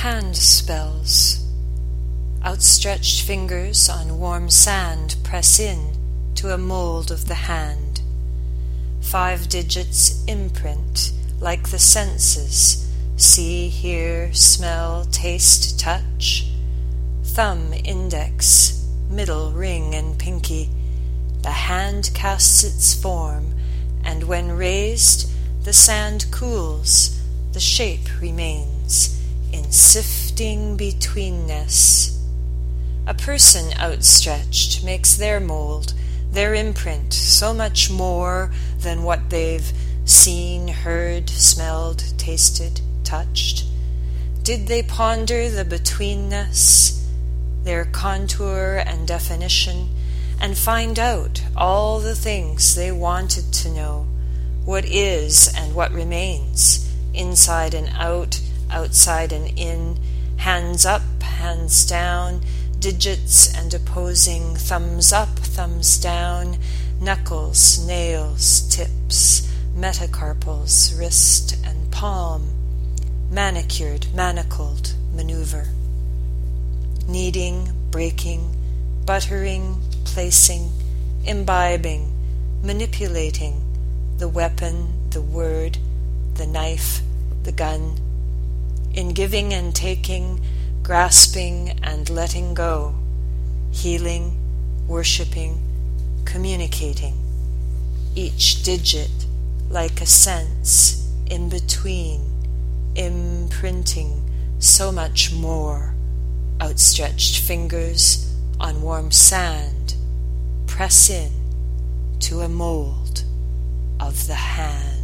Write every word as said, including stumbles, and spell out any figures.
Hand spells. Outstretched fingers on warm sand press in to a mold of the hand. Five digits imprint like the senses: see, hear, smell, taste, touch. Thumb, index, middle, ring, and pinky. The hand casts its form, and when raised, the sand cools, the shape remains in sifting betweenness. A person outstretched makes their mold, their imprint, so much more than what they've seen, heard, smelled, tasted, touched. Did they ponder the betweenness, their contour and definition, and find out all the things they wanted to know, what is and what remains, inside and out, outside and in, hands up, hands down, digits and opposing, thumbs up, thumbs down, knuckles, nails, tips, metacarpals, wrist and palm, manicured, manacled, maneuver. Kneading, breaking, buttering, placing, imbibing, manipulating, the weapon, the word, the knife, the gun, in giving and taking, grasping and letting go, healing, worshipping, communicating, each digit like a sense, in between, imprinting so much more. Outstretched fingers on warm sand press in to a mold of the hand.